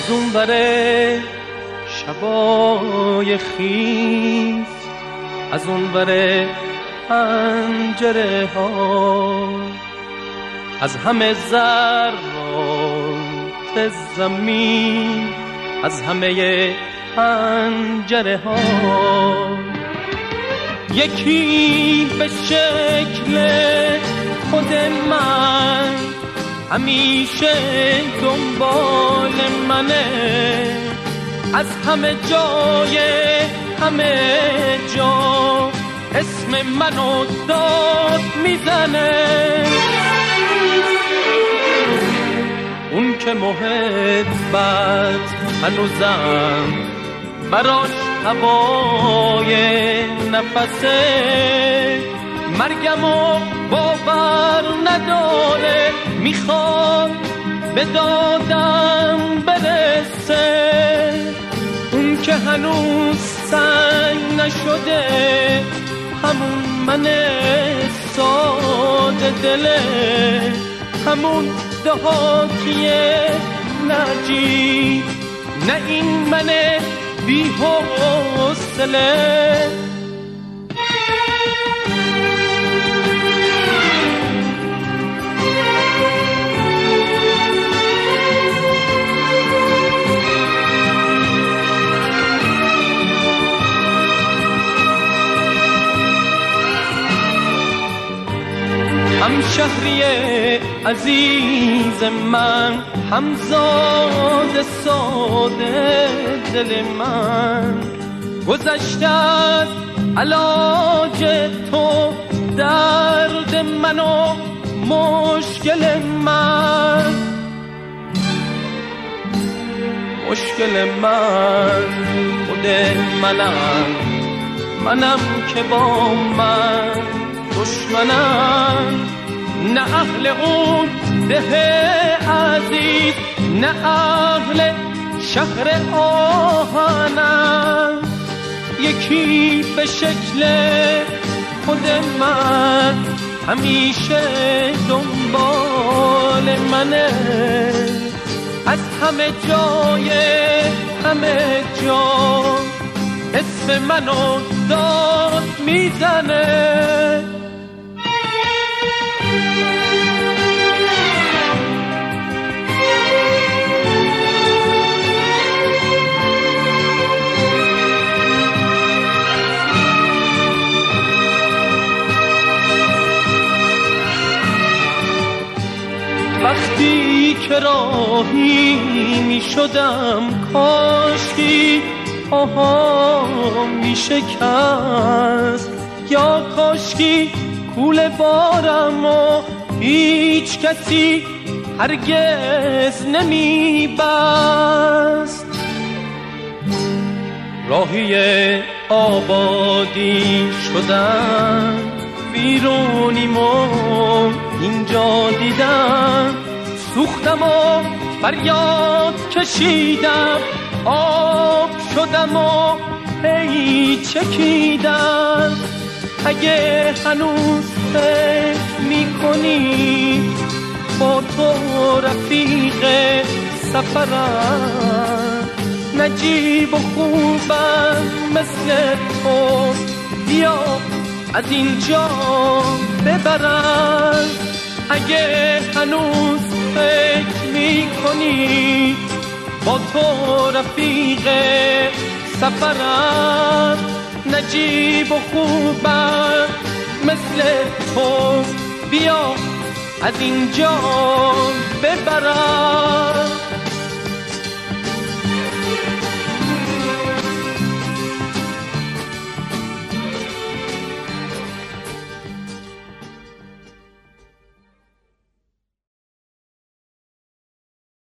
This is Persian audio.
از اون بره شبای خیز، از اون بره پنجره ها، از همه ذرات زمین، از همه پنجره ها، یکی به شکل خود من همیشه دنبال منه، از همه جای همه جا اسم منو داد میزنه. اون که محبت هنوزم براش هوای نفسه، مرگمو باور نداره، میخواد به دادم برسه. اون که هنوز سنگ نشده، همون من ساده دله، همون دهاتیه نجی، نه این من بی حوصله. همشهری عزیز من، همزاد ساده دل من، گذشته از علاج تو درد من و مشکل من، مشکل من خود منم که با من دشمنم، نه اهل اون ده عزیز، نه اهل شهر آهنم، یکی به شکل خود من همیشه دنبال منه، از همه جای همه جا اسم منو داد میزنه. وقتی که راهی می شدم، کاشکی پاهام می شکست، یا کاشکی کوله بارم و هیچ کسی هرگز نمی بست. راهی آبادی شدم، بیرونیم و اینجا دیدم، سوختم و فریاد کشیدم، آب شدم و هی چکیدم. اگه هنوز فکر میکنی با تو رفیق سفرم، نجیب و خوبم مثل تو، بیا از اینجا ببرم. اگه هنوز فکر میکنی با تو رفیق سفرم، نجیب و خوبم مثل تو، بیا از اینجا ببرم.